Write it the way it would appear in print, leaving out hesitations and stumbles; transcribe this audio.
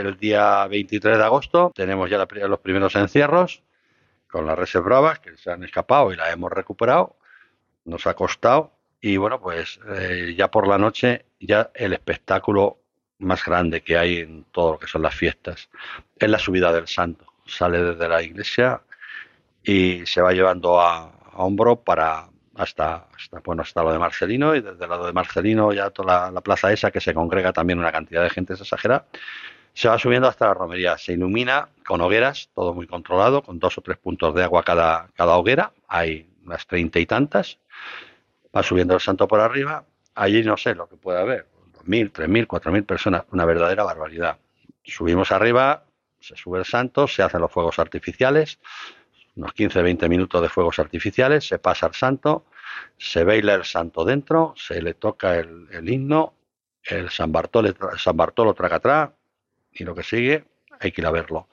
El día 23 de agosto tenemos ya los primeros encierros con las reses bravas que se han escapado y las hemos recuperado. Nos ha costado y bueno, pues ya por la noche ya el espectáculo más grande que hay en todo lo que son las fiestas es la subida del santo. Sale desde la iglesia y se va llevando a hombro para hasta lo de Marcelino, y desde lo de Marcelino ya toda la plaza esa, que se congrega también una cantidad de gente exagerada, se va subiendo hasta la romería. Se ilumina con hogueras, todo muy controlado, con 2 o 3 puntos de agua cada hoguera. Hay unas 30 y tantas. Va subiendo el santo por arriba. Allí no sé lo que puede haber, 2.000, 3.000, 4.000 personas, una verdadera barbaridad. Subimos arriba, se sube el santo, se hacen los fuegos artificiales, unos 15, 20 minutos de fuegos artificiales, se pasa al santo, se baila el santo dentro, se le toca el himno, el San Bartolo traca atrás, y lo que sigue hay que ir a verlo.